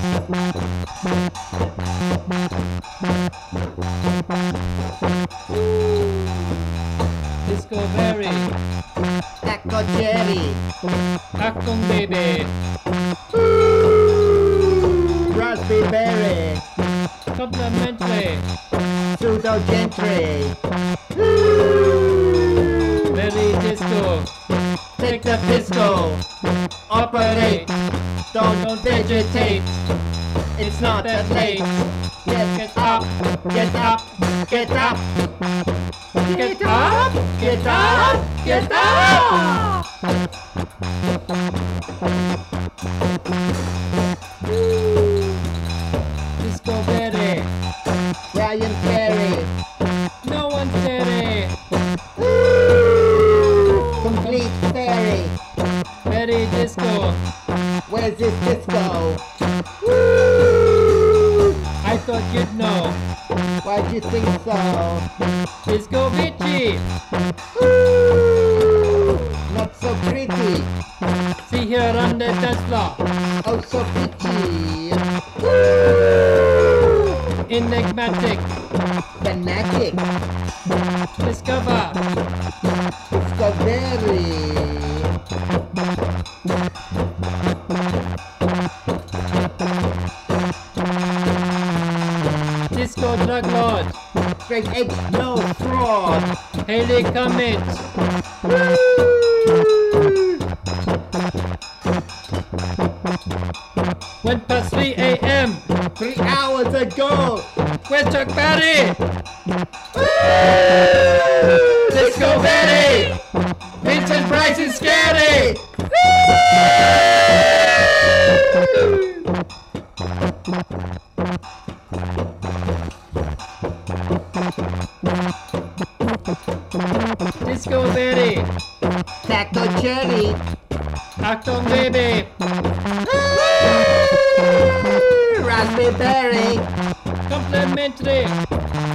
Disco berry. Taco cherry. Acton baby. Raspberry berry. Complimentary. Pseudo gentry. Berry disco. Take the pisco. Operate. Don't vegetate. It's not that late. Get up. Get up. Get up. Get up. Get up. Get up. Disco berry. Brian Ferry. No one Terry. Complete fairy. Berry disco. Where's this disco? I thought you'd know. Why'd you think so? Disco bitchy. Not so pretty. See here on the dance floor. Oh, so pitchy. Enigmatic. Fanatic. Discover. Discovery. Disco drug lord. Straight edge, no fraud. Haley Comet. Went past 3 a.m. 3 hours ago. Where's Chuck Berry? Disco Berry. Vincent Price is scary. Disco Berry. Taco cherry. Acton baby. Raspberry berry. Complimentary.